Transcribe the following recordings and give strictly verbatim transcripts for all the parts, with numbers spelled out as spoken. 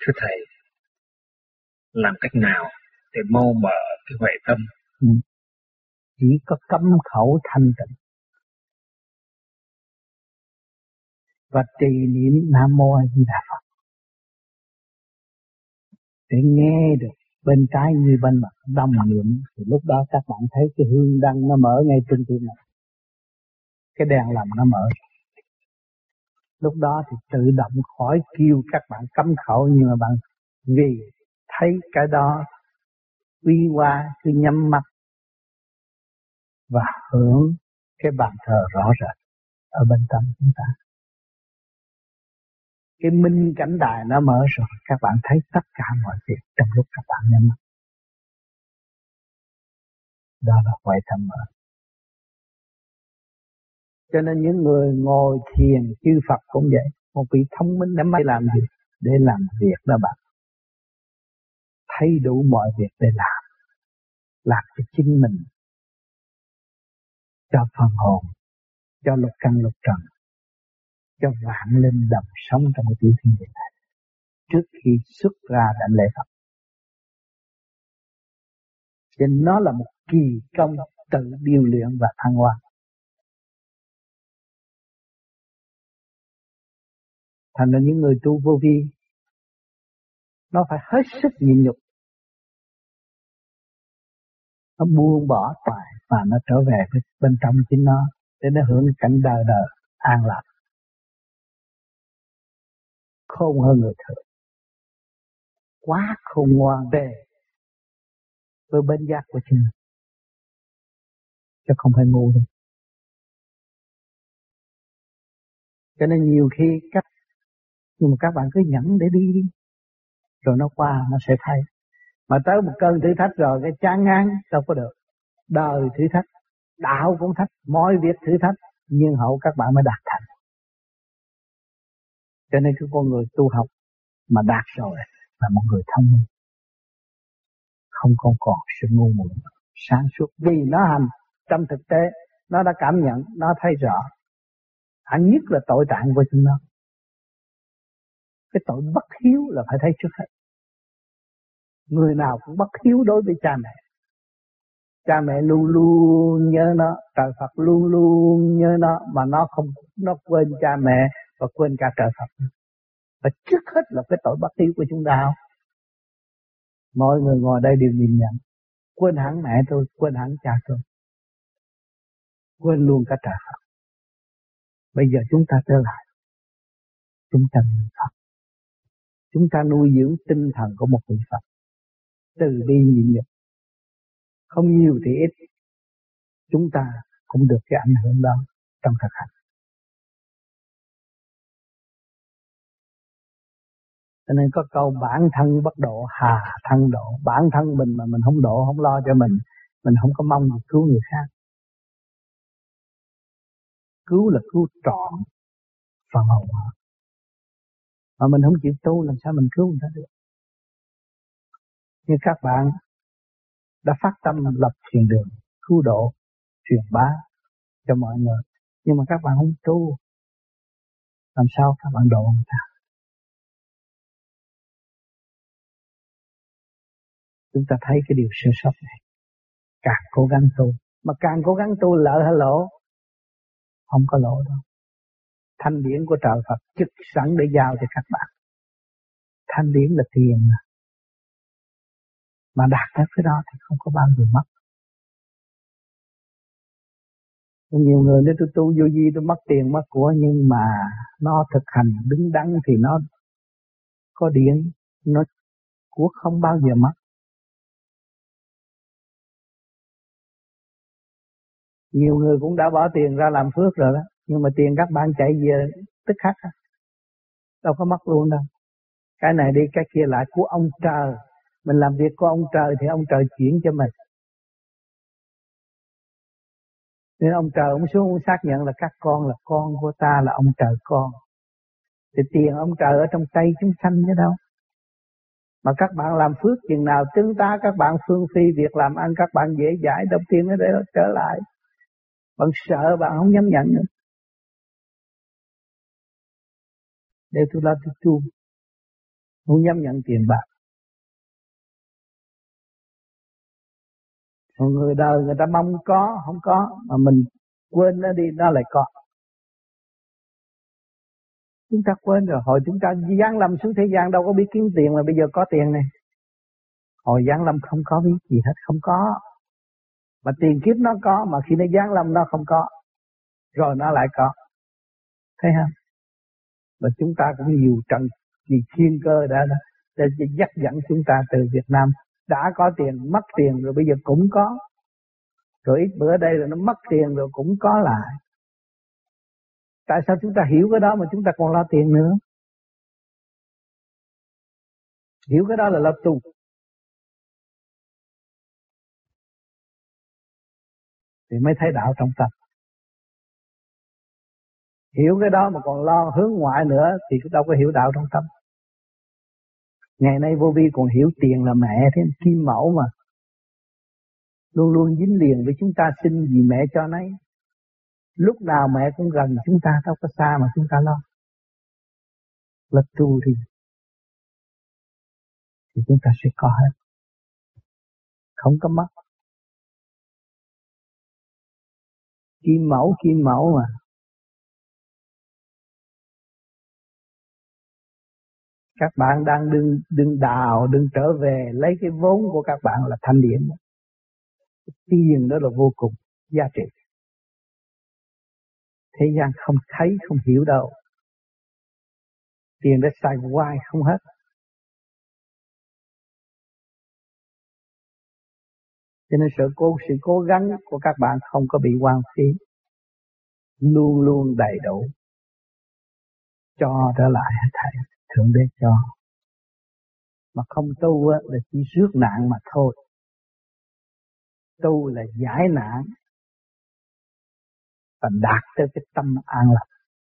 Thưa Thầy, làm cách nào để mau mở cái huệ tâm? Ừ. Chỉ có cấm khẩu thanh tịnh và trì niệm Nam Mô A Di Đà Phật để nghe được bên trái như bên mặt đồng niệm, thì lúc đó các bạn thấy cái hương đăng nó mở ngay trên tim này, cái đèn làm nó mở. Lúc đó thì tự động khỏi kêu các bạn cấm khẩu, nhưng mà bạn vì thấy cái đó uy qua cứ nhắm mắt và hưởng cái bàn thờ rõ rệt ở bên tâm chúng ta. Cái minh cảnh đài nó mở rồi, các bạn thấy tất cả mọi việc trong lúc các bạn nhắm mắt. Đó là huệ tâm mở. Cho nên những người ngồi thiền chư Phật cũng vậy. Một vị thông minh để mới làm gì? Để làm việc đó bạn. Thấy đủ mọi việc để làm. Làm cho chính mình, cho phần hồn, cho lục căn lục trần, cho vạn linh đồng sống trong cái tiểu thiên địa này, trước khi xuất ra đảnh lễ Phật. Cho nên nó là một kỳ công tự điều luyện và thăng hoa. Thành ra những người tu vô vi, nó phải hết sức nhịn nhục, nó buông bỏ toại và nó trở về bên trong chính nó để nó hưởng cảnh đời đời an lạc, khôn hơn người thường, quá khôn ngoan về với bên giác của chính mình, chứ không phải ngu đâu. Cho nên nhiều khi các nhưng mà các bạn cứ nhẫn để đi đi, rồi nó qua nó sẽ thay. Mà tới một cơn thử thách rồi cái chán ngán đâu có được. Đời thử thách, đạo cũng thách, mọi việc thử thách, nhưng hậu các bạn mới đạt thành. Cho nên cái con người tu học mà đạt rồi là một người thông minh, không còn còn sự ngu muội, sáng suốt, vì nó hành trong thực tế, nó đã cảm nhận, nó thấy rõ. Hẳn nhất là tội trạng của chúng nó. Cái tội bất hiếu là phải thấy trước hết. Người nào cũng bất hiếu đối với cha mẹ. Cha mẹ luôn luôn nhớ nó, trời Phật luôn luôn nhớ nó, mà nó không, nó quên cha mẹ và quên cả trời Phật. Và trước hết là cái tội bất hiếu của chúng ta. Mọi người ngồi đây đều nhìn nhận, quên hẳn mẹ tôi, quên hẳn cha tôi, quên luôn cả trời Phật. Bây giờ chúng ta trở lại, chúng ta niệm Phật, chúng ta nuôi dưỡng tinh thần của một vị Phật, từ bi nhịn nhục, không nhiều thì ít, chúng ta cũng được cái ảnh hưởng đó trong thực hành. Cho nên có câu bản thân bất độ, hà thân độ. Bản thân mình mà mình không độ, không lo cho mình, mình không có mong được cứu người khác. Cứu là cứu trọn phần hồn họ. Mà mình không chịu tu làm sao mình cứu người ta được. Nhưng các bạn đã phát tâm lập thiền đường, cứu độ, truyền bá cho mọi người. Nhưng mà các bạn không tu, làm sao các bạn độ người ta? Chúng ta thấy cái điều sơ sót này. Càng cố gắng tu, mà càng cố gắng tu lỡ hay lỗ? Không có lỗ đâu. Thanh điển của trời Phật trực sẵn để giao cho các bạn. Thanh điển là tiền mà. Mà đạt tới cái đó thì không có bao giờ mất. Nhiều người nói tôi tu vô vi tôi mất tiền mất của, nhưng mà nó thực hành đứng đắn thì nó có điển, nó của không bao giờ mất. Nhiều người cũng đã bỏ tiền ra làm phước rồi đó, nhưng mà tiền các bạn chạy về tức khắc đó. Đâu có mất luôn đâu. Cái này đi cái kia lại của ông trời. Mình làm việc của ông trời thì ông trời chuyển cho mình. Nên ông trời ông xuống ông xác nhận là các con là con của ta, là ông trời con. Thì tiền ông trời ở trong tay chúng sanh chứ đâu. Mà các bạn làm phước chừng nào tương tá, các bạn phương phi việc làm ăn, các bạn dễ dãi, đồng tiền nó để trở lại. Bạn sợ bạn không dám nhận nữa. Để tôi lo tôi tu. không dám nhận tiền bạc. Còn người đời người ta mong có, không có, mà mình quên nó đi, nó lại có. Chúng ta quên rồi, hồi chúng ta giáng lâm xuống thế gian đâu có biết kiếm tiền mà bây giờ có tiền này. Hồi giáng lâm không có biết gì hết, không có. Mà tiền kiếp nó có, mà khi nó giáng lâm nó không có. Rồi nó lại có. Thấy không? Và chúng ta cũng nhiều trận vì thiên cơ đã, đã, đã dắt dẫn chúng ta từ Việt Nam. Đã có tiền, mất tiền rồi bây giờ cũng có. Rồi ít bữa đây là nó mất tiền rồi cũng có lại. Tại sao chúng ta hiểu cái đó mà chúng ta còn lo tiền nữa? Hiểu cái đó là lo tu. Thì mới thấy đạo trong tâm. Hiểu cái đó mà còn lo hướng ngoại nữa thì đâu có hiểu đạo trong tâm. Ngày nay vô vi còn hiểu tiền là mẹ thêm, kim mẫu mà. Luôn luôn dính liền với chúng ta, xin gì mẹ cho nấy. Lúc nào mẹ cũng gần chúng ta, đâu có xa mà chúng ta lo. Là tu thì, thì chúng ta sẽ có hết. Không có mất. Kim mẫu, kim mẫu mà. Các bạn đang đừng, đừng đào, đừng trở về, lấy cái vốn của các bạn là thanh điển. Tiền đó là vô cùng giá trị. Thế gian không thấy, không hiểu đâu. Tiền đã xài hoài không hết. Cho nên sự cố, sự cố gắng của các bạn không có bị hoang phí. Luôn luôn đầy đủ. Cho trở lại hết thảy. Thượng Đế cho. Mà không tu là chỉ rước nạn mà thôi. Tu là giải nạn và đạt tới cái tâm an lạc.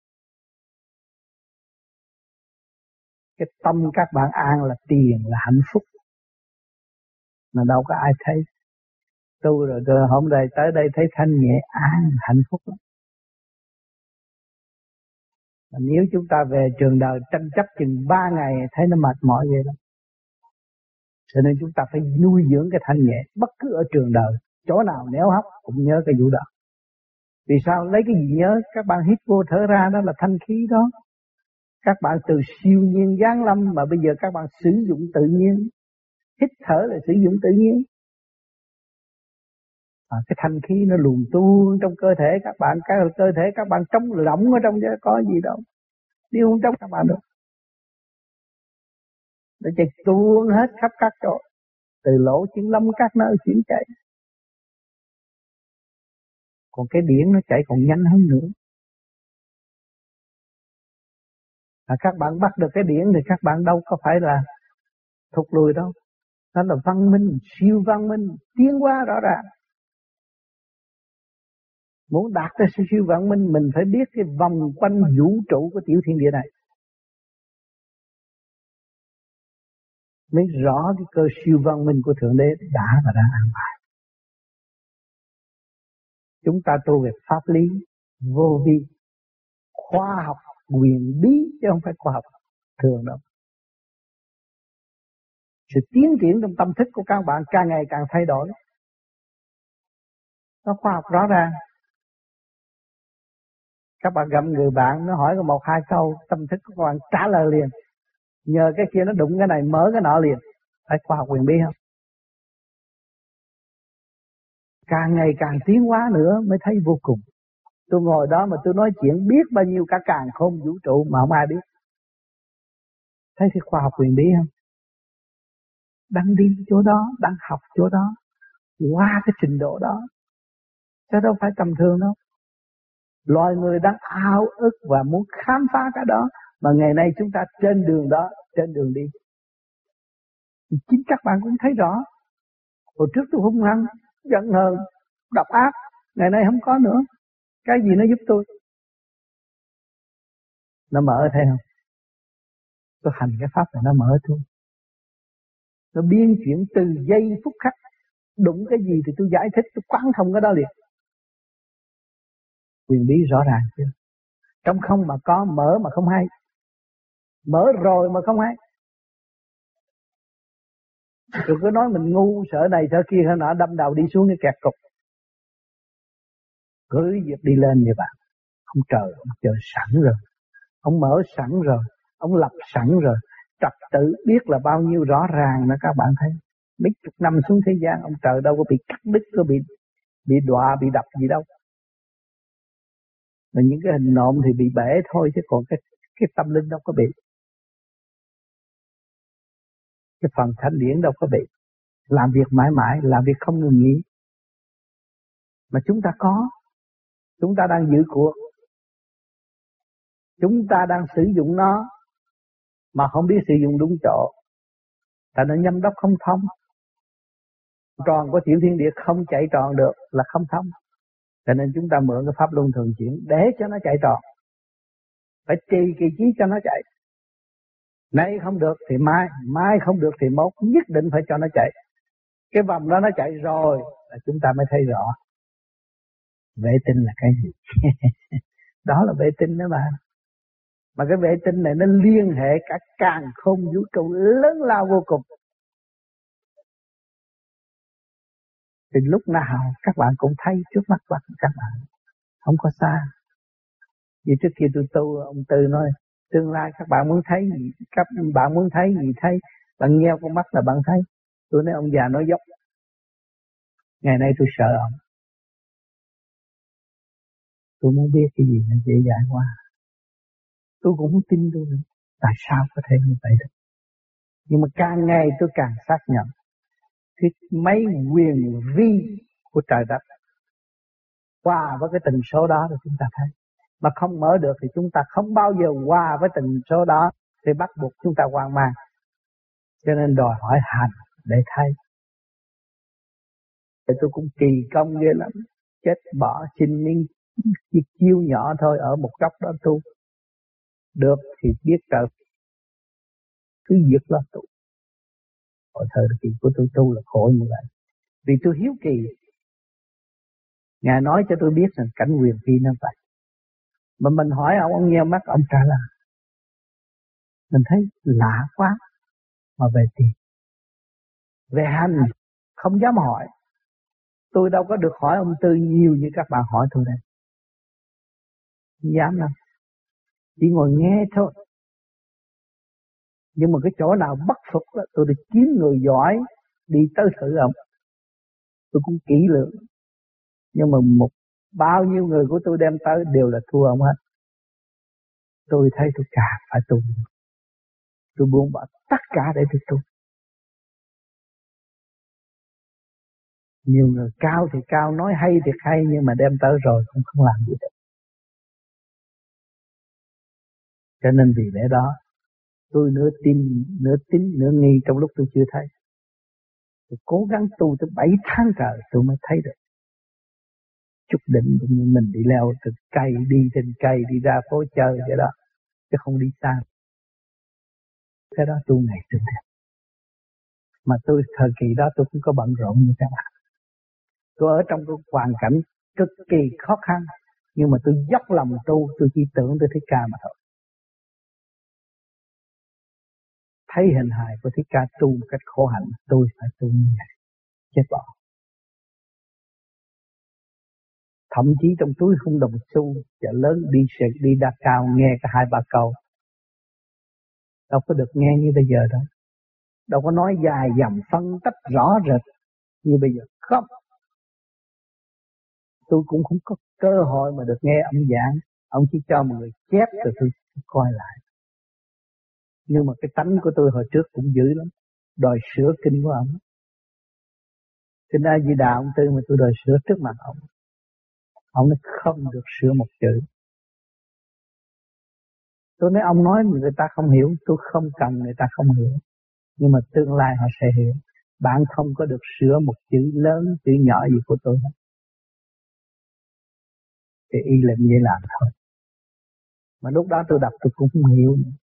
Cái tâm các bạn an là tiền, là hạnh phúc. Mà đâu có ai thấy. Tu rồi, rồi hôm nay tới đây thấy thanh nhẹ an, hạnh phúc lắm. Mà nếu chúng ta về trường đời tranh chấp chừng ba ngày thấy nó mệt mỏi vậy lắm. Cho nên chúng ta phải nuôi dưỡng cái thanh nhẹ bất cứ ở trường đời. Chỗ nào néo hấp cũng nhớ cái vụ đó. Vì sao? Lấy cái gì nhớ? Các bạn hít vô thở ra đó là thanh khí đó. Các bạn từ siêu nhiên giáng lâm mà bây giờ các bạn sử dụng tự nhiên. Hít thở là sử dụng tự nhiên. À, cái thanh khí nó luồn tuôn trong cơ thể các bạn. Cái cơ thể các bạn trống lỏng ở trong chứ có gì đâu. Nếu không trống các bạn được. Nó chạy tuôn hết khắp các chỗ. Từ lỗ chân lông các nơi chuyển chạy. Còn cái điển nó chạy còn nhanh hơn nữa. À, các bạn bắt được cái điển thì các bạn đâu có phải là thụt lùi đâu. Đó là văn minh, siêu văn minh, tiến hóa rõ ràng. Muốn đạt tới siêu, siêu văn minh mình phải biết cái vòng quanh vũ trụ của tiểu thiên địa này. Mới rõ cái cơ siêu văn minh của Thượng Đế đã và đang an bài. Chúng ta tu về pháp lý, vô vi, khoa học, quyền bí chứ không phải khoa học thường đâu. Sự tiến triển trong tâm thức của các bạn càng ngày càng thay đổi. Nó khoa học rõ ràng. Các bạn gặp người bạn nó hỏi có một hai câu, tâm thức của các bạn trả lời liền. Nhờ cái kia nó đụng cái này mở cái nọ liền. Phải khoa học quyền bí không? Càng ngày càng tiến hóa nữa mới thấy vô cùng. Tôi ngồi đó mà tôi nói chuyện biết bao nhiêu cả càn khôn vũ trụ mà không ai biết. Thấy cái khoa học quyền bí không? Đang đi chỗ đó, đang học chỗ đó, qua cái trình độ đó. Chứ đâu phải tầm thường đâu. Loài người đang ao ước và muốn khám phá cái đó. Mà ngày nay chúng ta trên đường đó, trên đường đi. Chính các bạn cũng thấy rõ. Hồi trước tôi hung hăng, giận hờn, độc ác. Ngày nay không có nữa. Cái gì nó giúp tôi? Nó mở thấy không? Tôi hành cái pháp này nó mở tôi. Nó biến chuyển từ giây phút khắc. Đụng cái gì thì tôi giải thích, tôi quán thông cái đó liền. Quyền bí rõ ràng chưa? Trong không mà có, mở mà không hay. Mở rồi mà không hay. Rồi cứ nói mình ngu, sợ này sợ kia hay nọ, đâm đầu đi xuống cái kẹt cục. Cứ việc đi lên như bạn. Ông trời, ông chờ sẵn rồi. Ông mở sẵn rồi. Ông lập sẵn rồi. Trật tự biết là bao nhiêu rõ ràng đó các bạn thấy. Mấy chục năm xuống thế gian, ông trời đâu có bị cắt đứt, có bị bị đọa, bị đập gì đâu. Mà những cái hình nộm thì bị bể thôi, chứ còn cái cái tâm linh đâu có bị. Cái phần thanh điển đâu có bị. Làm việc mãi mãi, làm việc không ngừng nghỉ. Mà chúng ta có. Chúng ta đang giữ cuộc. Chúng ta đang sử dụng nó mà không biết sử dụng đúng chỗ. Tại nó nhâm đốc không thông. Tròn của tiểu thiên địa không chạy tròn được là không thông. Cho nên chúng ta mượn cái pháp luân thường chuyển để cho nó chạy tròn. Phải trì kỳ trí cho nó chạy. Nay không được thì mai, mai không được thì mốt, nhất định phải cho nó chạy. Cái vòng đó nó chạy rồi là chúng ta mới thấy rõ. Vệ tinh là cái gì? Đó là vệ tinh đó bạn. Mà cái vệ tinh này nó liên hệ cả càn khôn vũ trụ lớn lao vô cùng. Thì lúc nào các bạn cũng thấy trước mắt các bạn. Không có xa. Vì trước kia tôi tu, ông Tư nói, tương lai các bạn muốn thấy gì, các bạn muốn thấy gì thấy. Bạn nheo con mắt là bạn thấy. Tôi nói ông già nói dốc. Ngày nay tôi sợ ông. Tôi muốn biết cái gì là dễ dàng qua. Tôi cũng không tin tôi nữa. Tại sao có thể như vậy được? Nhưng mà càng ngày tôi càng xác nhận cái mấy quyền vi của trời đất qua với cái tần số đó thì chúng ta thấy. Mà không mở được thì chúng ta không bao giờ qua với tần số đó, thì bắt buộc chúng ta hoang mang. Cho nên đòi hỏi hành để thấy. Thì tôi cũng kỳ công ghê lắm. Chết bỏ xin miếng chiêu nhỏ thôi ở một góc đó tu. Được thì biết trời. Cứ việc lo tu. Hồi thời kỳ của tôi tu là khổ như vậy. Vì tôi hiếu kỳ. Ngài nói cho tôi biết rằng cảnh quyền phi nó vậy. Mà mình hỏi ông, ông nheo mắt, ông trả lời. Mình thấy lạ quá. Mà về tiền. Về hành, không dám hỏi. Tôi đâu có được hỏi ông Tư nhiều như các bạn hỏi tôi đây. Không dám đâu. Chỉ ngồi nghe thôi. Nhưng mà cái chỗ nào bất phục đó, tôi được kiếm người giỏi đi tới thử ông. Tôi cũng kỹ lưỡng. Nhưng mà một bao nhiêu người của tôi đem tới đều là thua ông hết. Tôi thấy tôi càng phải tu. Tôi buông bỏ tất cả để tôi tu. Nhiều người cao thì cao, nói hay thì hay, nhưng mà đem tới rồi cũng không làm gì được. Cho nên vì lẽ đó, tôi nửa tin, nửa tín, nửa nghi trong lúc tôi chưa thấy. Tôi cố gắng tu tới bảy tháng trời tôi mới thấy được. Chút định như mình đi leo từ cây, đi trên cây, đi ra phố chơi vậy đó. Chứ không đi xa. Cái đó tu ngày tu đẹp. Mà tôi thời kỳ đó tôi cũng có bận rộn như các bạn. Tôi ở trong cái hoàn cảnh cực kỳ khó khăn. Nhưng mà tôi dốc lòng tu, tôi chỉ tưởng tới Thích Ca mà thôi. Thấy hình hài của Thích Ca tu một cách khổ hạnh, tôi phải tu như vậy. Chết bỏ. Thậm chí trong túi không đồng xu, chợ lớn đi xe đi đa cao nghe cả hai ba câu. Đâu có được nghe như bây giờ đâu. Đâu có nói dài dòng phân tích rõ rệt như bây giờ. Không. Tôi cũng không có cơ hội mà được nghe ông giảng. Ông chỉ cho một người chép rồi tôi coi lại. Nhưng mà cái tánh của tôi hồi trước cũng dữ lắm. Đòi sửa kinh của ông. Kinh A Di Đà ông Tư mà tôi đòi sửa trước mặt ông. Ông nói không được sửa một chữ. Tôi nói ông nói người ta không hiểu. Tôi không cần người ta không hiểu. Nhưng mà tương lai họ sẽ hiểu. Bạn không có được sửa một chữ lớn, chữ nhỏ gì của tôi. Thì y lệnh vậy làm thôi. Mà lúc đó tôi đọc tôi cũng không hiểu nữa.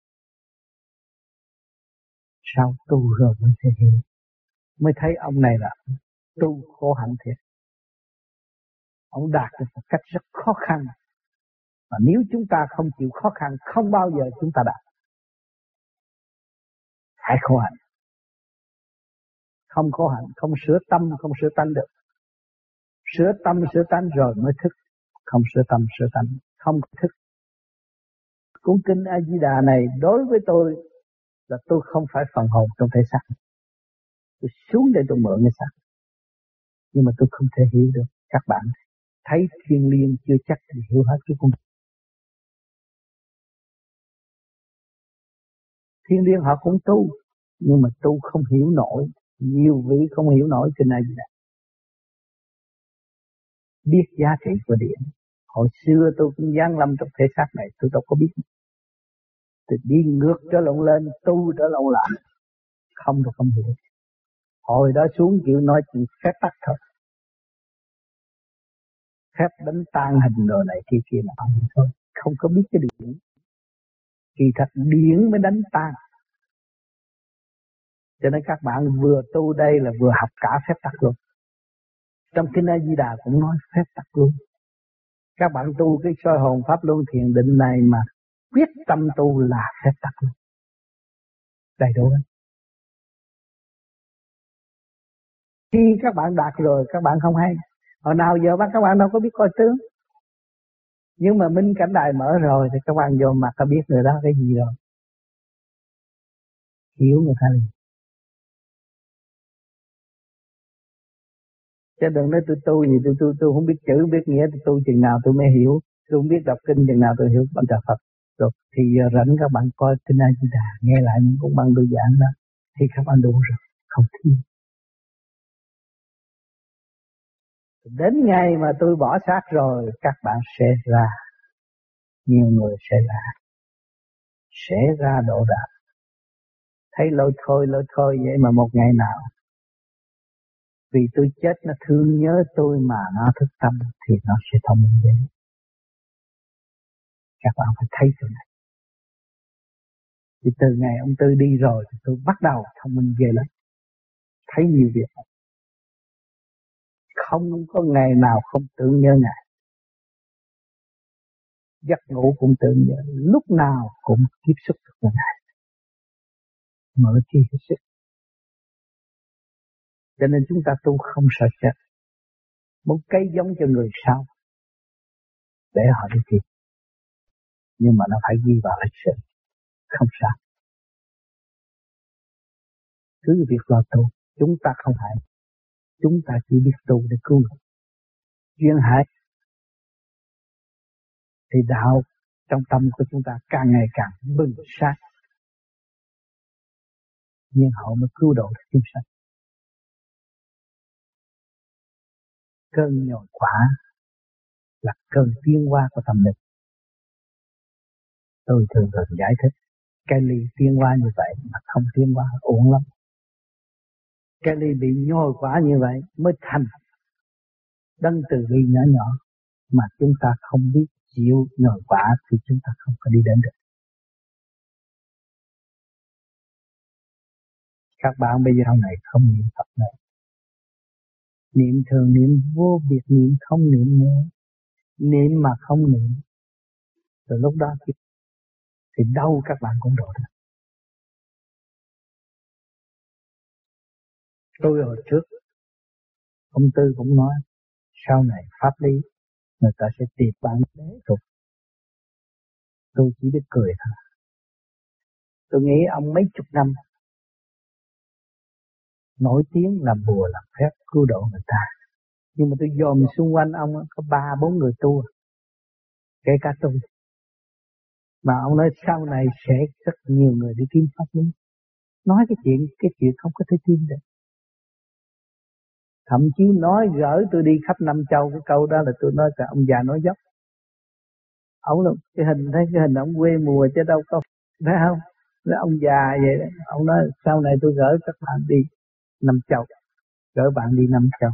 Sau tu rồi mới sẽ hiểu. Mới thấy ông này là tu khổ hạnh thiệt. Ông đạt được một cách rất khó khăn. Và nếu chúng ta không chịu khó khăn, không bao giờ chúng ta đạt. Phải khổ hạnh. Không khổ hạnh, không sửa tâm, không sửa tánh được. Sửa tâm, sửa tánh rồi mới thức. Không sửa tâm, sửa tánh, không thức. Cuốn kinh A Di Đà này đối với tôi là tôi không phải phần hồn trong thể xác. Tôi xuống để tôi mượn cái xác, nhưng mà tôi không thể hiểu được. Các bạn thấy thiên liêng chưa chắc thì hiểu hết cái cuốn. Thiên liêng họ cũng tu, nhưng mà tu không hiểu nổi. Nhiều vị không hiểu nổi kinh A Di Đà. Biết giá trị của điện. Hồi xưa tôi cũng giáng lâm trong thể xác này, tôi đâu có biết. Tôi đi ngược trở lộn lên, tu trở lộn lại, không được không hiểu. Hồi đó xuống chịu nói chuyện phép tắc thôi, phép đánh tan hình đồ này kia kia là thôi, không có biết cái điện. Kỳ thật điện mới đánh tan. Cho nên các bạn vừa tu đây là vừa học cả phép tắc luôn. Trong kinh A Di Đà cũng nói phép tắc luôn. Các bạn tu cái soi hồn pháp luân thiền định này mà quyết tâm tu là phép tắc luôn. Đầy đủ. Khi các bạn đạt rồi các bạn không hay. Hồi nào giờ bắt các bạn đâu có biết coi tướng. Nhưng mà minh cảnh đài mở rồi thì các bạn vô mặt ta biết người đó cái gì rồi. Hiểu người ta liền. Chứ đừng nói tôi tu gì, tôi tu tôi không biết chữ, biết nghĩa, tôi tu chừng nào tôi mới hiểu. Tôi không biết đọc kinh chừng nào tôi hiểu bằng trời Phật. Rồi thì rảnh các bạn coi kinh A Di Đà, nghe lại những cuốn băng tôi giảng đó, thì các bạn đủ rồi, không thiếu. Đến ngày mà tôi bỏ xác rồi, các bạn sẽ ra, nhiều người sẽ ra, sẽ ra độ đạt. Thấy lôi thôi, lôi thôi vậy mà một ngày nào, vì tôi chết nó thương nhớ tôi mà nó thức tâm, thì nó sẽ thông minh đến. Các bạn phải thấy chỗ này. Thì từ ngày ông Tư đi rồi, thì tôi bắt đầu thông minh ghê lắm. Thấy nhiều việc. Không có ngày nào không tưởng nhớ Ngài. Giấc ngủ cũng tưởng nhớ, lúc nào cũng tiếp xúc được với Ngài. Mở chi hết sức. Cho nên chúng ta tu không sợ chết. Một cây giống cho người sau, để họ đi tìm. Nhưng mà nó phải ghi vào lịch sử. Không sao. Cứ việc lo tu. Chúng ta không hại. Chúng ta chỉ biết tu để cứu người. Duyên hại thì đạo trong tâm của chúng ta càng ngày càng bừng sáng. Nhưng họ mới cứu độ được chúng sanh. Cơn nhồi quả là cơn tiến hóa của tâm linh. Tôi thường thường giải thích cái ly tiến hóa như vậy mà không tiến hóa uổng lắm. Cái ly bị nhồi quả như vậy mới thành đấng từ ly nhỏ nhỏ, mà chúng ta không biết chịu nhồi quả thì chúng ta không có đi đến được. Các bạn bây giờ này không niệm Phật nữa, niệm thường niệm vô biệt, niệm không niệm nữa, niệm mà không niệm, rồi lúc đó thì, thì đâu các bạn cũng độ được. Tôi hồi trước ông Tư cũng nói sau này pháp lý người ta sẽ tìm bạn đế tục. Tôi chỉ biết cười thôi. Tôi nghĩ ông mấy chục năm nổi tiếng làm bùa làm phép cứu độ người ta, nhưng mà tôi dòm xung quanh ông có ba bốn người tu, kể cả tôi. Mà ông nói sau này sẽ rất nhiều người đi kiếm pháp lý. Nói cái chuyện cái chuyện không có thể tin được. Thậm chí nói gỡ tôi đi khắp năm châu, cái câu đó là tôi nói cả ông già nói dốc. Ông là cái hình, thấy cái hình ông quê mùa chứ đâu có, thấy không? Là ông già vậy đó. Ông nói sau này tôi gỡ các bạn đi năm châu, gỡ bạn đi năm châu.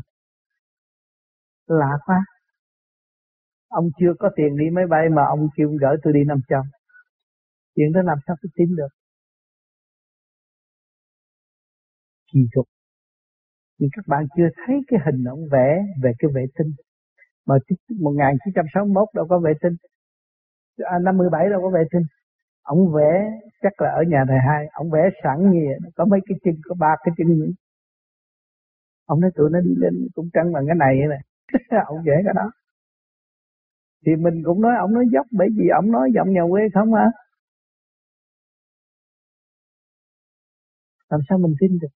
Lạ quá. Ông chưa có tiền đi máy bay mà ông kêu gỡ tôi đi năm châu. Chuyện đó làm sao tôi tin được? Kỳ cục. Nhưng các bạn chưa thấy cái hình ông vẽ về cái vệ tinh. Mà một nghìn chín trăm sáu mươi mốt đâu có vệ tinh. À, năm mươi bảy đâu có vệ tinh. Ông vẽ chắc là ở nhà thầy hai. Ông vẽ sẵn như vậy. Có mấy cái chân, có ba cái chân nữa. Ông nói tụi nó đi lên cũng trăng bằng cái này này. Ông dễ cái đó. Thì mình cũng nói ông nói dốc, bởi vì ông nói giọng nhà quê không hả? Làm sao mình tin được?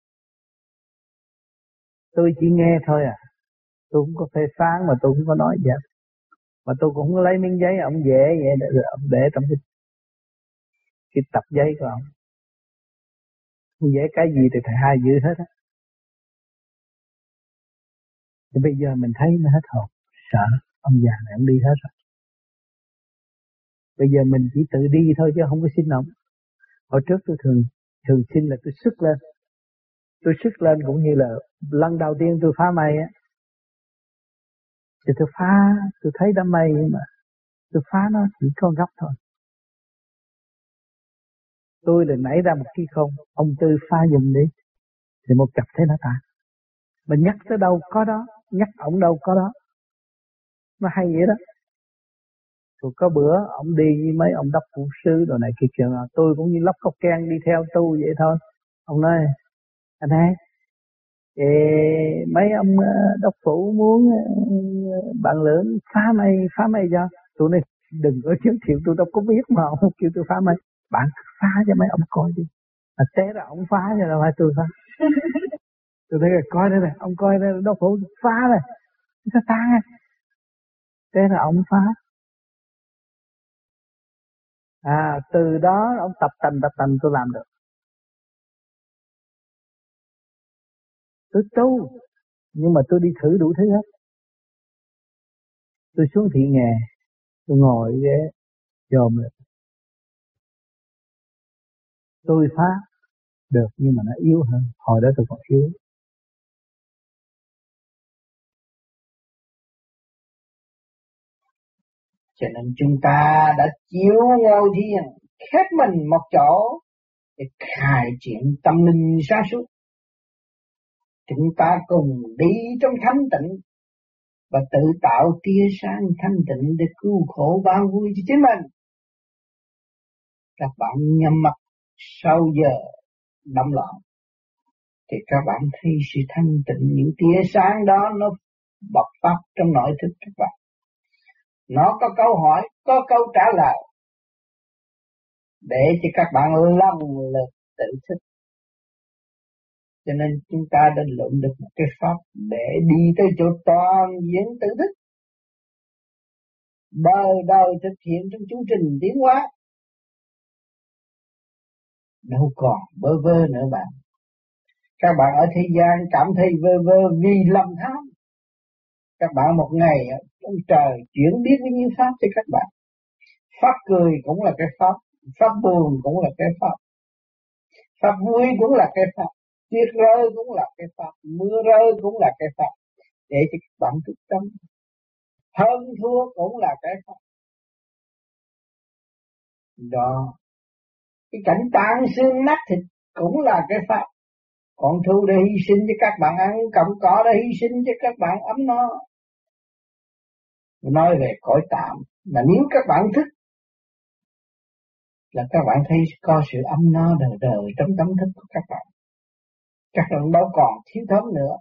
Tôi chỉ nghe thôi à. Tôi không có phê phán mà tôi không có nói gì hết. Mà tôi cũng không lấy miếng giấy ông vẽ vậy để, để ông để trong cái, cái tập giấy của ông. Ông vẽ cái gì thì thầy hai giữ hết á. Thì bây giờ mình thấy nó hết hồn, sợ ông già này ông đi hết rồi. Bây giờ mình chỉ tự đi thôi chứ không có xin ông. Hồi trước tôi thường thường xin là tôi sức lên. Tôi sức lên cũng như là lần đầu tiên tôi phá mây á. Thì tôi phá, tôi thấy đám mây mà tôi phá nó chỉ có góc thôi. Tôi là nảy ra một cái không, ông Tư phá giùm đi. Thì một chập thế nó tan. Mình nhắc tới đâu có đó, nhắc ổng đâu có đó. Nó hay vậy đó. Rồi có bữa ông đi với mấy ông đốc phụ sư đồ này kia kia, tôi cũng như lóc cốc keng đi theo tu vậy thôi. Ông nói anh ấy, ê, mấy ông đốc phụ muốn bạn lưỡng phá mây phá mây cho tôi. Này đừng có giới thiệu, tôi đâu có biết mà ông kêu tôi phá mây. Bạn phá cho mấy ông coi đi. À, té ra ông phá cho đâu phải tôi phá. Tôi thấy là coi đây này, ông coi đây, đốc phụ phá này, nó tan à. Té ra ông phá. À, từ đó ông tập tành tập tành tôi làm được. Tôi tu, nhưng mà tôi đi thử đủ thứ hết. Tôi xuống thị nghề, tôi ngồi ghế dòm lại. Tôi phá được nhưng mà nó yếu hơn. Hồi đó tôi còn yếu. Cho nên chúng ta đã chiếu ngôi thiền, khép mình một chỗ để khai triển tâm linh sáng suốt. Chúng ta cùng đi trong thanh tịnh và tự tạo tia sáng thanh tịnh để cứu khổ ban vui cho chính mình. Các bạn nhắm mắt sau giờ đắm loạn thì các bạn thấy sự thanh tịnh, những tia sáng đó nó bộc phát trong nội thức các bạn. Nó có câu hỏi, có câu trả lời để cho các bạn lần lượt tự thức. Cho nên chúng ta đã lượm được một cái pháp để đi tới chỗ toàn diện tự thức. Đời đời thực hiện trong chương trình tiến hóa. Đâu còn bơ vơ nữa bạn. Các bạn ở thế gian cảm thấy vơ vơ vì lầm tham. Các bạn một ngày trong trời chuyển biết với những pháp cho các bạn. Pháp cười cũng là cái pháp, pháp buồn cũng là cái pháp, pháp vui cũng là cái pháp, tuyết rơi cũng là cái pháp, mưa rơi cũng là cái pháp, để cho các bạn thức tâm. Hơn thua cũng là cái pháp. Đó, cái cảnh tan xương nát thịt cũng là cái pháp. Còn thu để hy sinh cho các bạn ăn, cộng cỏ để hy sinh cho các bạn ấm no. Nói về cõi tạm, mà nếu các bạn thức là các bạn thấy có sự ấm no đời đời trong tâm thức của các bạn. Các bạn đâu còn thiếu thốn nữa.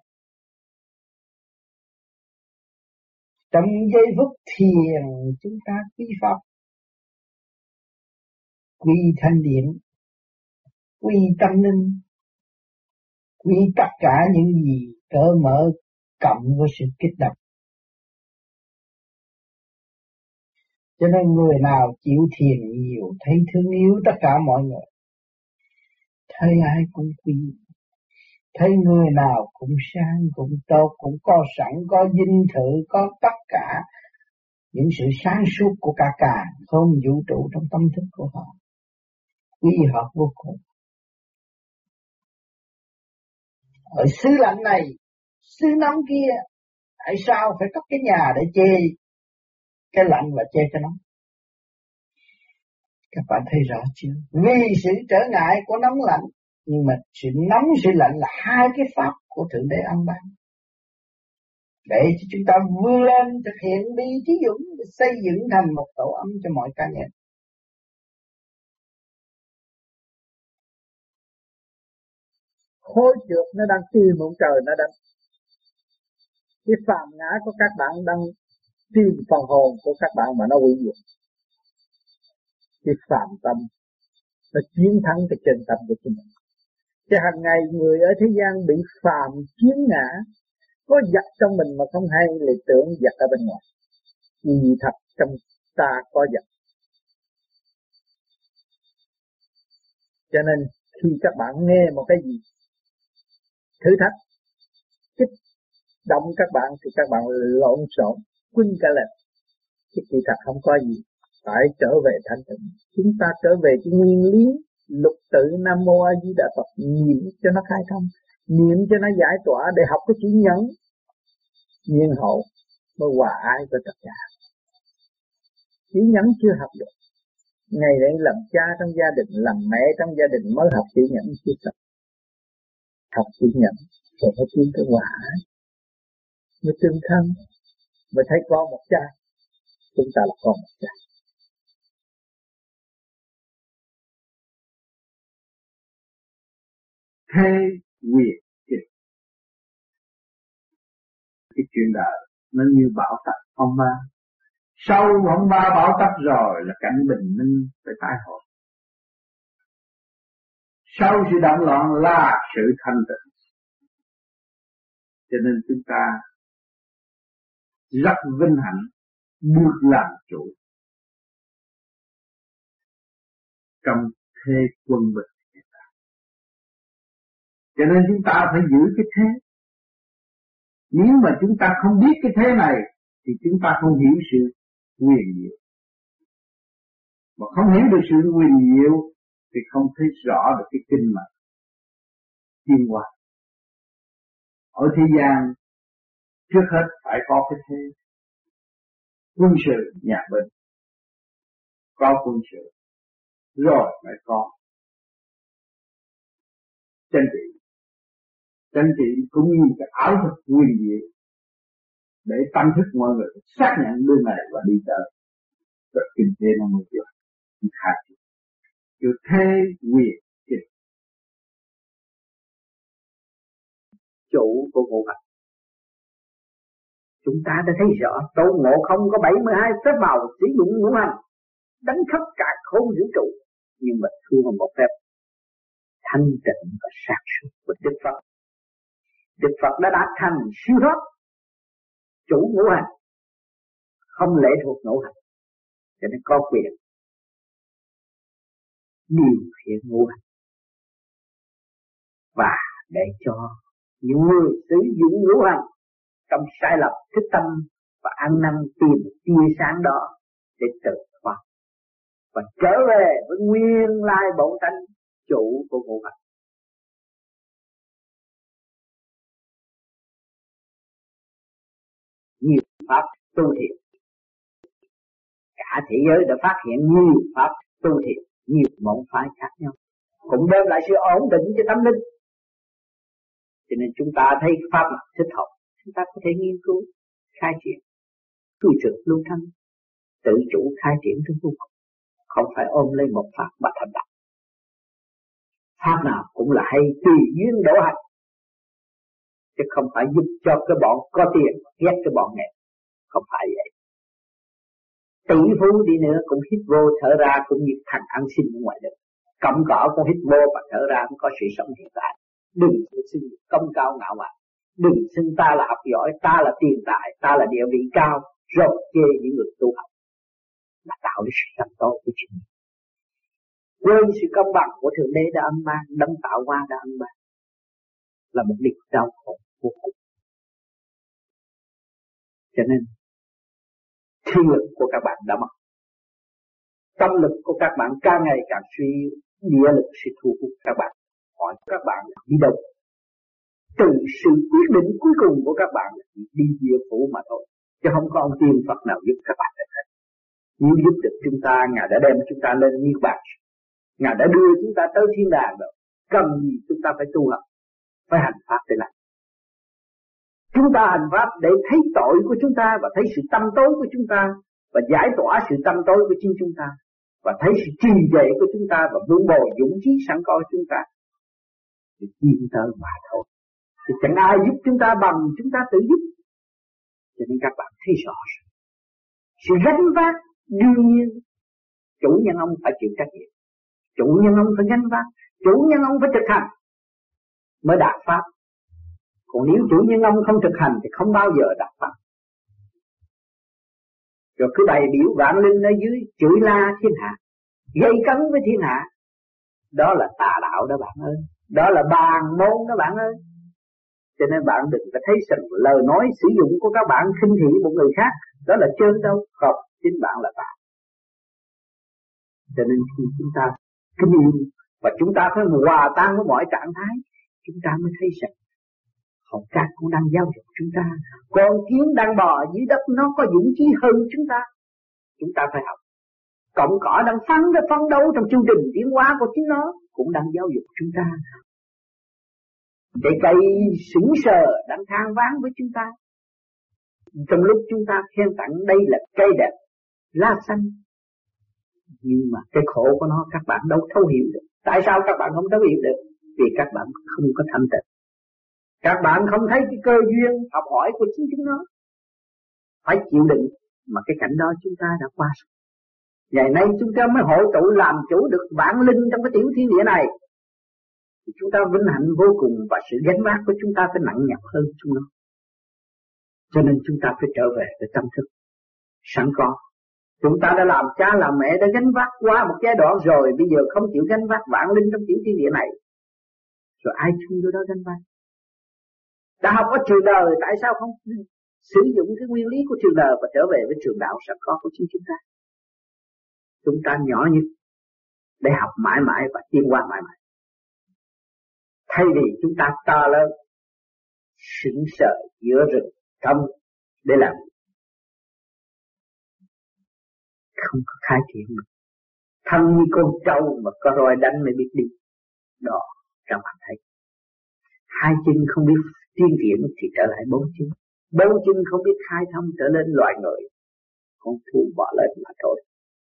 Trong giây phút thiền chúng ta quy pháp, quy thanh điển, quy tâm linh, quy tất cả những gì cỡ mở cộng với sự kích động. Cho nên người nào chịu thiền nhiều thấy thương yêu tất cả mọi người. Thấy ai cũng quý. Thấy người nào cũng sáng, cũng tốt, cũng có sẵn, có dinh thự, có tất cả những sự sáng suốt của cả cả không vũ trụ trong tâm thức của họ. Quý họ vô cùng. Ở xứ lạnh này, xứ nóng kia, tại sao phải có cái nhà để che cái lạnh và che cái nóng? Các bạn thấy rõ chưa? Vì sự trở ngại của nóng lạnh, nhưng mà sự nóng sự lạnh là hai cái pháp của Thượng Đế ăn ban. Để cho chúng ta vươn lên thực hiện đi thí dũng để xây dựng thành một tổ ấm cho mọi cá nhân. Khối trượt nó đang tìm ông trời nó đánh. Cái phàm ngã của các bạn đang tìm phần hồn của các bạn mà nó hủy diệt. Cái phàm tâm nó chiến thắng cái chân tâm của chúng mình. Chứ hàng ngày người ở thế gian bị phàm chiến ngã, có giặc trong mình mà không hay, lại tưởng giặc ở bên ngoài. Vì thật trong ta có giặc. Cho nên khi các bạn nghe một cái gì thử thách, kích động các bạn thì các bạn lộn xộn, quên cả lên. Chứ kỳ thật không có gì, phải trở về thanh tịnh. Chúng ta trở về cái nguyên lý lục tự Nam Mô A Di Đà Phật, niệm cho nó khai thông, niệm cho nó giải tỏa để học cái chữ nhẫn, nhiên hậu mới hòa ái với tất cả. Chữ nhẫn chưa học được, ngày nay làm cha trong gia đình, làm mẹ trong gia đình mới học chữ nhẫn chưa được. Học chữ nhẫn rồi mới tiến tới hòa ái, mới tương thân, mới thấy có một cha. Chúng ta là con một cha. Thế quyền kịch. Cái chuyện đời nó như bão táp phong ba. Sau phong ba bão táp rồi là cảnh bình minh phải tái hội. Sau sự động loạn là sự thanh tịnh. Cho nên chúng ta rất vinh hạnh được làm chủ trong thế quân bình. Cho nên chúng ta phải giữ cái thế. Nếu mà chúng ta không biết cái thế này thì chúng ta không hiểu sự quyền diệu. Mà không hiểu được sự quyền diệu thì không thấy rõ được cái kinh mạch tiến hóa. Ở thế gian trước hết phải có cái thế. Quân sự nhà bên, có quân sự rồi phải có chính trị. Chính trị cũng như cái ảo thuật quyền diệu để tâm thức mọi người xác nhận đường này và đi tới. Rồi kinh tế nó mới được khai triển. Chứ thế quyền kịch. Chủ của ngũ hành. Chúng ta đã thấy rõ Tôn Ngộ Không có bảy mươi hai phép màu sử dụng ngũ hành đánh khắp cả khôn vũ trụ, nhưng mà thua một phép thanh tịnh và sáng suốt của Đức Phật. Đức Phật đã đạt thành siêu thoát chủ ngũ hành, không lệ thuộc ngũ hành, cho nên có quyền điều khiển ngũ hành. Và để cho những người sử dụng ngũ hành trong sai lầm thức tâm và ăn năn tìm tia sáng đó để tự thoát và trở về với nguyên lai bổn tánh chủ của ngũ hành. Nhiều pháp tu thiện, cả thế giới đã phát hiện nhiều pháp tu thiện, nhiều môn phái khác nhau, cũng đem lại sự ổn định cho tâm linh. Cho nên chúng ta thấy pháp nào thích hợp, chúng ta có thể nghiên cứu, khai triển, cư trực lưu thanh, tự chủ khai triển trong vô cùng, không phải ôm lấy một pháp mà thành đạt. Pháp nào cũng là hay tùy duyên đổ hành, chứ không phải giúp cho cái bọn có tiền ghét cái bọn nghèo, không phải vậy. Tỷ phú đi nữa cũng hít vô thở ra cũng như thằng ăn xin ở ngoài đời, cầm cỏ cũng hít vô và thở ra cũng có sự sống hiện tại. Đừng xưng công cao ngạo mạn, đừng xưng ta là học giỏi, ta là tiền tài, ta là địa vị cao, rồi chê những người tu học, là tạo được sự tâm tối của chính mình. Quên sự công bằng của Thượng Đế đã ân ban, đấng tạo hóa đã ân ban, là một điều đau khổ vô cùng. Cho nên thiên lực của các bạn đã mất, tâm lực của các bạn càng ngày càng suy, địa lực sẽ thu hút các bạn. Hỏi các bạn đi đâu? Từ sự quyết định cuối cùng của các bạn là đi địa phủ mà thôi, chứ không có ông tiên Phật nào giúp các bạn được hết. Nếu giúp được chúng ta, Ngài đã đem chúng ta lên niết bàn, Ngài đã đưa chúng ta tới thiên đàng rồi. Cần gì chúng ta phải tu học, phải hành pháp để làm. Chúng ta hành pháp để thấy tội của chúng ta và thấy sự tâm tối của chúng ta và giải tỏa sự tâm tối của chính chúng ta và thấy sự trì trệ của chúng ta và vun bồi dũng chí sẵn có của chúng ta để tiến tới mà thôi. Thì chẳng ai giúp chúng ta bằng chúng ta tự giúp. Cho nên các bạn thấy rõ sự gánh vác đương nhiên chủ nhân ông phải chịu trách nhiệm, chủ nhân ông phải gánh vác, chủ nhân ông phải thực hành mới đạt pháp. Còn nếu chủ nhân ông không thực hành thì không bao giờ đạt pháp. Rồi cứ bày biểu vạn linh ở dưới chửi la thiên hạ, gây cấn với thiên hạ, đó là tà đạo đó bạn ơi, đó là bàn môn đó bạn ơi. Cho nên bạn đừng có thấy rằng lời nói sử dụng của các bạn khinh thị một người khác đó là trơn đâu, không, chính bạn là bạn. Cho nên khi chúng ta kính yêu và chúng ta phải hòa tan với mọi trạng thái, chúng ta mới thấy rằng hồn cát cũng đang giáo dục chúng ta. Con kiến đang bò dưới đất nó có dũng khí hơn chúng ta, chúng ta phải học. Cọng cỏ đang phấn để phấn đấu trong chương trình tiến hóa của chính nó cũng đang giáo dục chúng ta. Để cây sững sờ đang than ván với chúng ta, trong lúc chúng ta khen tặng đây là cây đẹp, lá xanh, nhưng mà cái khổ của nó các bạn đâu thấu hiểu được. Tại sao các bạn không thấu hiểu được? Vì các bạn không có thanh tịnh. Các bạn không thấy cái cơ duyên học hỏi của chính chúng nó. Phải chịu đựng, mà cái cảnh đó chúng ta đã qua rồi. Ngày nay chúng ta mới hội tụ làm chủ được vạn linh trong cái tiểu thiên địa này. Thì chúng ta vinh hạnh vô cùng, và sự gánh vác của chúng ta phải nặng nhọc hơn chúng nó. Cho nên chúng ta phải trở về với tâm thức sẵn có. Chúng ta đã làm cha làm mẹ, đã gánh vác qua một giai đoạn rồi, bây giờ không chịu gánh vác vạn linh trong tiểu thiên địa này, rồi ai chung vô đó gánh vác? Đã học ở trường đời, tại sao không sử dụng cái nguyên lý của trường đời và trở về với trường đạo sẵn có của chính chúng ta? Chúng ta nhỏ nhất để học mãi mãi và tiến qua mãi mãi, thay vì chúng ta to lớn sững sờ giữa rừng thông để làm không có khai triển được. Thân như con trâu mà có roi đánh mới biết đi. Đó, các bạn thấy. Hai chân không biết tiên triển thì trở lại bốn chân. Bốn chân không biết khai thông trở lên loài người. Con thú bỏ lên mà thôi.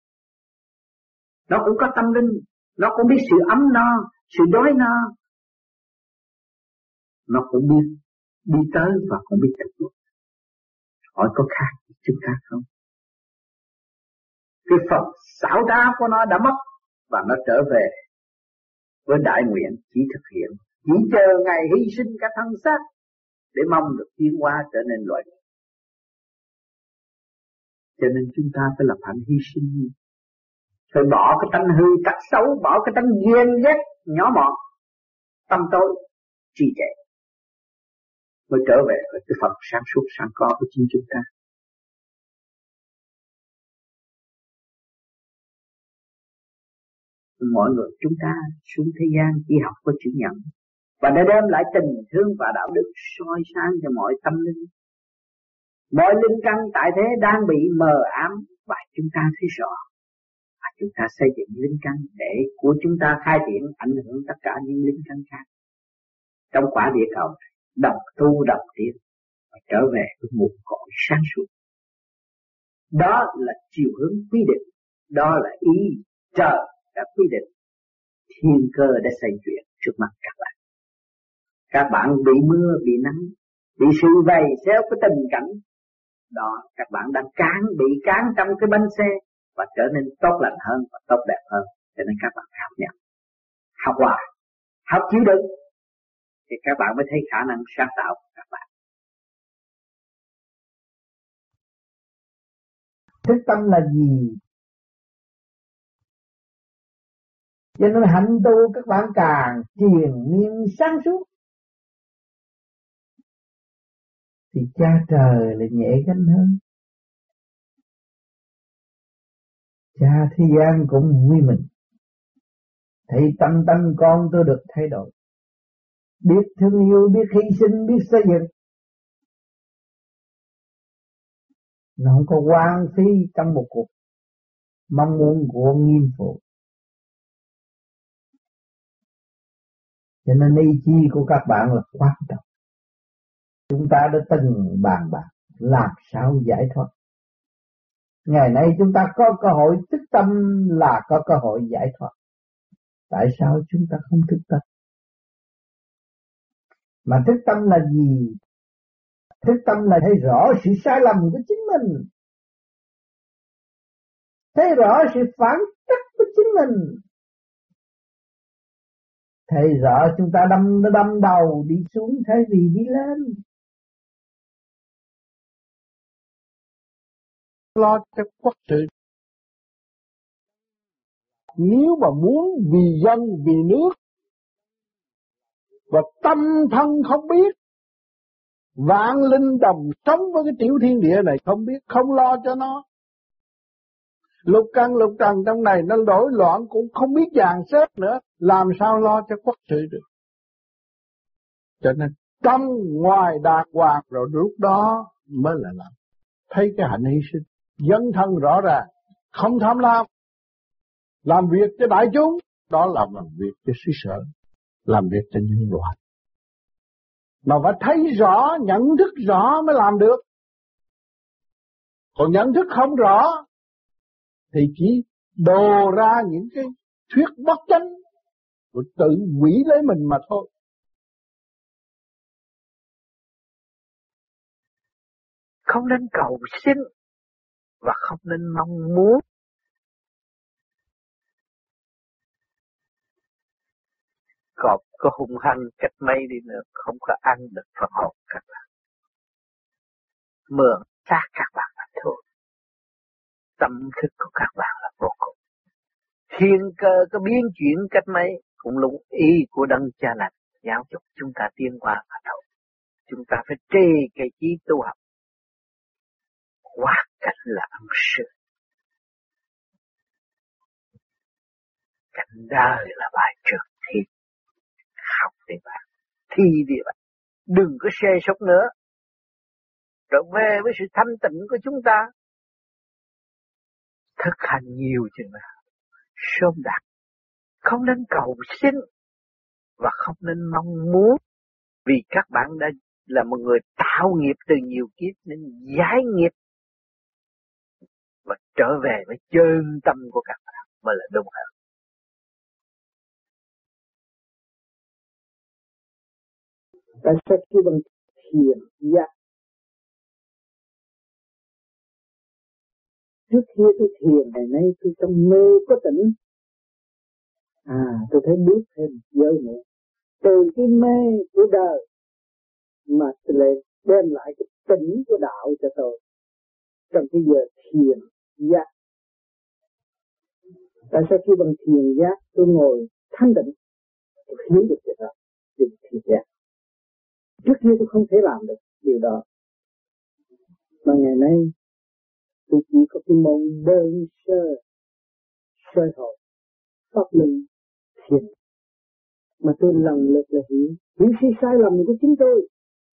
Nó cũng có tâm linh. Nó cũng biết sự ấm no, sự đói no. Nó cũng biết đi tới và cũng biết thực luôn. Hỏi có khác chúng ta không? Cái phần xảo trá của nó đã mất và nó trở về với đại nguyện chỉ thực hiện, chỉ chờ ngày hy sinh cả thân xác để mong được tiến hóa trở nên loài người. Cho nên chúng ta phải lập hạnh hy sinh, phải bỏ cái tánh hư tật xấu, bỏ cái tánh ghen ghét nhỏ mọn, tâm tối trì trệ, mới trở về với cái phần sáng suốt sẵn có của chính chúng ta. Mọi người chúng ta xuống thế gian chỉ học có chữ nhận, và để đem lại tình thương và đạo đức soi sáng cho mọi tâm linh. Mọi linh căn tại thế đang bị mờ ám, và chúng ta thấy rõ. Và chúng ta xây dựng linh căn để của chúng ta khai triển ảnh hưởng tất cả những linh căn khác. Trong quả địa cầu độc tu độc tiến và trở về với nguồn cội sáng suốt. Đó là chiều hướng quy định, đó là ý trời đã quy định, thiên cơ đã xây chuyện trước mặt các bạn. Các bạn bị mưa, bị nắng, bị sự vầy xéo của tình cảnh, đó các bạn đang cán, bị cán trong cái bánh xe và trở nên tốt lành hơn và tốt đẹp hơn. Cho nên các bạn học nhận, học hoài, học chịu đựng, thì các bạn mới thấy khả năng sáng tạo của các bạn. Thức tâm là gì? Cho nên hạnh tu các bạn càng triền miên sáng suốt thì cha trời là nhẹ gánh hơn. Cha thế gian cũng nguy mình, thấy tâm tâm con tôi được thay đổi, biết thương yêu, biết hy sinh, biết xây dựng. Nó không có hoang phí trong một cuộc mong muốn của nghiêm phụ. Cho nên ý chí của các bạn là quan trọng. Chúng ta đã từng bàn bạc làm sao giải thoát. Ngày nay chúng ta có cơ hội thức tâm là có cơ hội giải thoát. Tại sao chúng ta không thức tâm? Mà thức tâm là gì? Thức tâm là thấy rõ sự sai lầm của chính mình, thấy rõ sự phản trắc của chính mình, thấy rõ chúng ta đâm nó đâm đầu đi xuống thay vì đi lên. Lo cho quốc sự. Nếu mà muốn vì dân vì nước và tâm thân không biết, vạn linh đồng sống với cái tiểu thiên địa này không biết, không lo cho nó, lục căn lục trần trong này nó đổi loạn cũng không biết dàn xếp nữa, làm sao lo cho quốc sự được. Cho nên trong ngoài đàng hoàng, rồi lúc đó mới là làm thấy cái hạnh hy sinh, dấn thân rõ ràng, không tham lam, làm việc cho đại chúng, đó là làm việc cho xứ sở, làm việc cho nhân loại. Mà phải thấy rõ, nhận thức rõ mới làm được. Còn nhận thức không rõ thì chỉ đồ ra những cái thuyết bất chánh, rồi tự hủy lấy mình mà thôi. Không nên cầu xin và không nên mong muốn. Còn có hung hăng cách mấy đi nữa không có ăn được phần hồn các bạn. Mượn xác các bạn mà thôi. Tâm thức của các bạn là vô cùng. Thiên cơ có biến chuyển cách mấy cũng đúng ý của đấng cha lành giáo dục chúng ta tiến qua mà thôi. Chúng ta phải trì cái chí tu học. Quá cảnh là ân sư. Cảnh đời là bài trường thi. Học đi bạn. Thi đi bạn. Đừng có xê sốc nữa. Rồi về với sự thanh tịnh của chúng ta. Thực hành nhiều chừng nào. Sớm đạt. Không nên cầu xin. Và không nên mong muốn. Vì các bạn đã là một người tạo nghiệp từ nhiều kiếp. Nên giải nghiệp. Và trở về với chân tâm của các bạn mới là đúng hơn. Tại sao khi bằng thiền giác? Trước kia tôi thiền, ngày nay tôi trong mê có tỉnh. À, tôi thấy bước thêm giới nữa. Từ cái mê của đời mà tôi lại đem lại cái tỉnh của đạo cho tôi. Trong cái giờ thiền giác. Tại sao khi bằng thiền giác tôi ngồi thanh định, tôi hiểu được cái đó, điều thiền giác. Trước kia tôi không thể làm được điều đó. Mà ngày nay tôi chỉ có cái môn đơn sơ, sơ hồn, pháp luân, thiền. Mà tôi lần lượt là hiểu, hiểu sự sai lầm của chính tôi,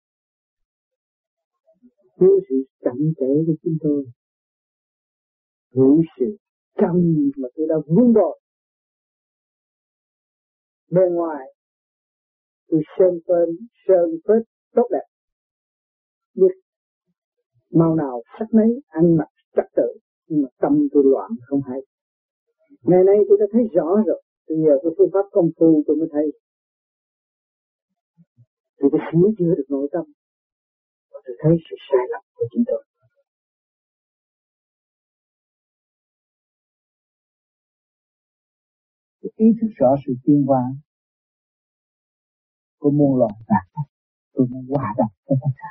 hiểu sự chậm trễ của chính tôi, hiểu sự trầm mà tôi đã vun bồi. Bên ngoài tôi sơn phên, sơn phết tốt đẹp, biết màu nào sắc nấy, ăn mặc trật tự, nhưng mà tâm tôi loạn không hay. Ngày nay tôi đã thấy rõ rồi, bây giờ cái phương pháp công phu tôi mới thấy, tôi đã sửa chữa được nội tâm, và tôi thấy sự sai lầm của chính tôi. Tôi ý thức rõ sự tiến hóa của muôn loài vạn, tôi mới hòa đồng với tất cả.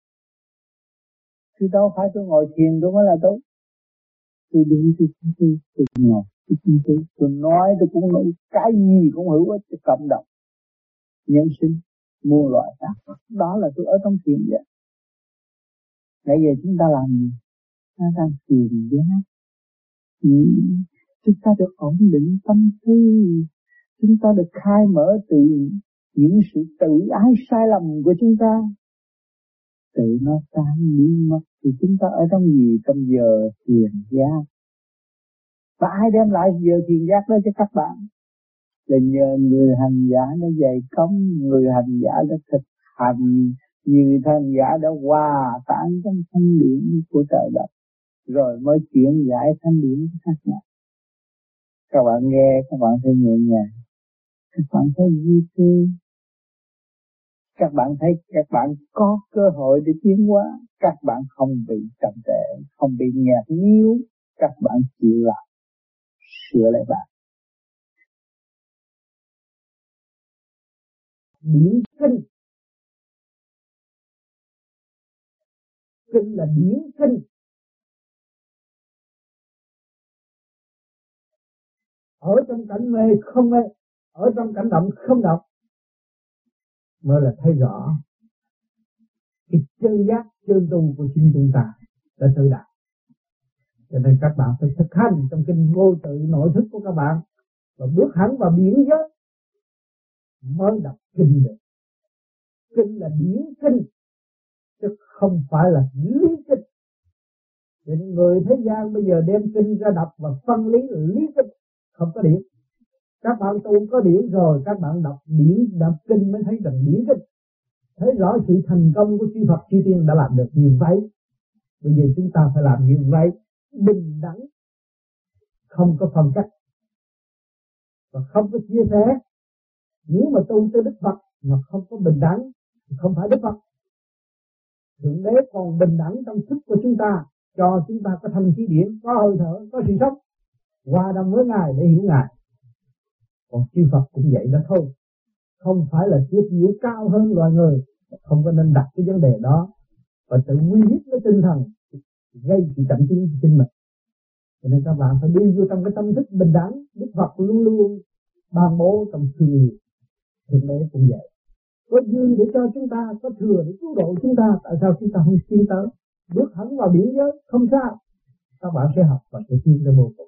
Chứ đâu phải tôi ngồi thiền tôi mới là tốt. Tôi đi tôi tôi tôi, tôi ngồi tôi, tôi, tôi, tôi nói tôi cũng nói cái gì cũng hữu ích cho cộng đồng nhân sinh muôn loài vạn. Đó là tôi ở trong thiền vậy. Bây giờ chúng ta làm gì? Chúng ta đang thiền giác. Ừ. Chúng ta được ổn định tâm tư, chúng ta được khai mở từ những sự tự ái sai lầm của chúng ta, tự nó tan biến mất. Thì chúng ta ở trong gì? Trong giờ thiền giác. Và ai đem lại giờ thiền giác đó cho các bạn? Là nhờ người hành giả đã dày công, người hành giả đã thực hành, như hành giả đã hòa tán trong thanh điển của trời đất, rồi mới chuyển giải thanh điển của các bạn. Các bạn nghe, các bạn thấy nhẹ nhàng, các bạn thấy vui tươi, Các bạn thấy các bạn có cơ hội để tiến hóa, các bạn không bị trầm trệ, không bị nghẹt níu, các bạn chịu làm sửa lại bạn. Điển kinh, kinh là điển kinh. Ở trong cảnh mê không mê, ở trong cảnh động không động, mới là thấy rõ cái chân giác chân tu của chính chúng ta đã tự đạt. Cho nên các bạn phải thực hành trong kinh vô tự nội thức của các bạn và bước hẳn vào biển giới mới đọc kinh được. Kinh là điển kinh chứ không phải là lý kinh. Cho nên người thế gian bây giờ đem kinh ra đọc và phân lý lý kinh, không có điển. Các bạn tu có điển rồi, các bạn đọc điển, đọc kinh mới thấy rằng điển kinh, thấy rõ sự thành công của chư Phật chư Tiên đã làm được như vậy. Bây giờ chúng ta phải làm như vậy, bình đẳng, không có phân cách và không có chia sẻ. Nếu mà tu tới Đức Phật mà không có bình đẳng thì không phải Đức Phật. Thượng Đế còn bình đẳng trong thức của chúng ta, cho chúng ta có thanh khí điển, có hơi thở, có sự sống, hòa đồng với Ngài để hiểu Ngài. Còn chư Phật cũng vậy đó thôi, không phải là chiếc nhiễu cao hơn loài người, không có nên đặt cái vấn đề đó và tự nguy hiếp với tinh thần, gây sự chậm tiến cho chính mình. Cho nên các bạn phải đi vô trong cái tâm thức bình đẳng. Đức Phật luôn luôn ban bố trong thương yêu, Thượng Đế cũng vậy. Có dư để cho chúng ta, có thừa để cứu độ chúng ta, tại sao chúng ta không tiến tới? Bước hẳn vào biển giới, không sao. Các bạn sẽ học và sẽ tiến tới vô cùng.